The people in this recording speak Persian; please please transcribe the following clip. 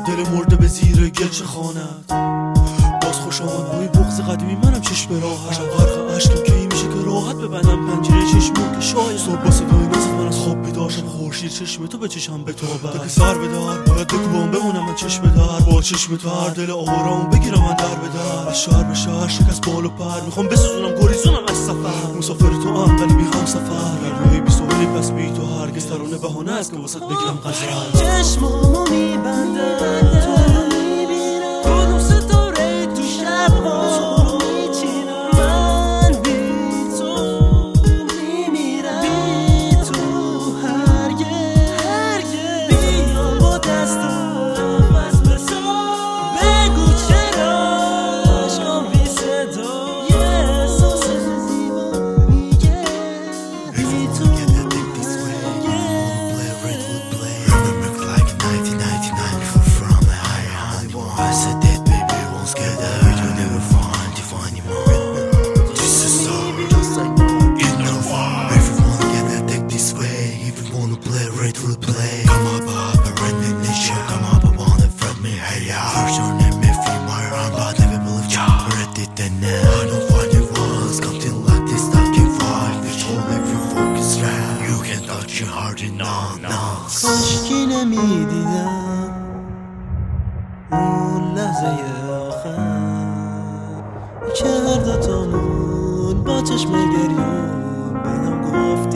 دل مرده به زیر گچ خانت. باز خوش آمدهای بغض قدیمی منم چشم راحت. غرق عشقم که این میشه که راحت ببندم پنجره چشمو که شاید صبح با صدای نازت من از خواب بیدار شم. خورشید چشم تو به چشم بتابد. دک سر بدار باید بکوبم بمونم من چشم در. با چشم تو هر دل آرام بگیرم من در بدر. از شهر به شهر شکست بال و پر میخوام بسوزونم گریزونم از سفر. مسافر تو هم ولی بی هم سفر. روی بی سوهلی پس بی تو هرگز ترانه بهانه است که واسط بگیرم غزل. چشمامو میبندم تو رو میبینم کدوم ستاره تو شبها تو رو میچینم. من بی تو میمیرم بی تو هرگز بیا با دستم از بسار بگو چرا عشقم بی صدا یه احساس زیبا میگه بی تو. I said that baby won't scare that you'll never find if anymore. This is all just like in the far. If you wanna get that take this way, if you wanna play right we'll play. Come up a random nation, come up I wanna friend me, hey yeah. Here's your name if you my run, but never believe ya. Read it and now I don't find it once. Something like this I can find. Which will make you focus right. You can touch your heart and no. کاشکی نمیدیدم اون لحظه آخر که هر دوتامون با چشم گریون بینم گفت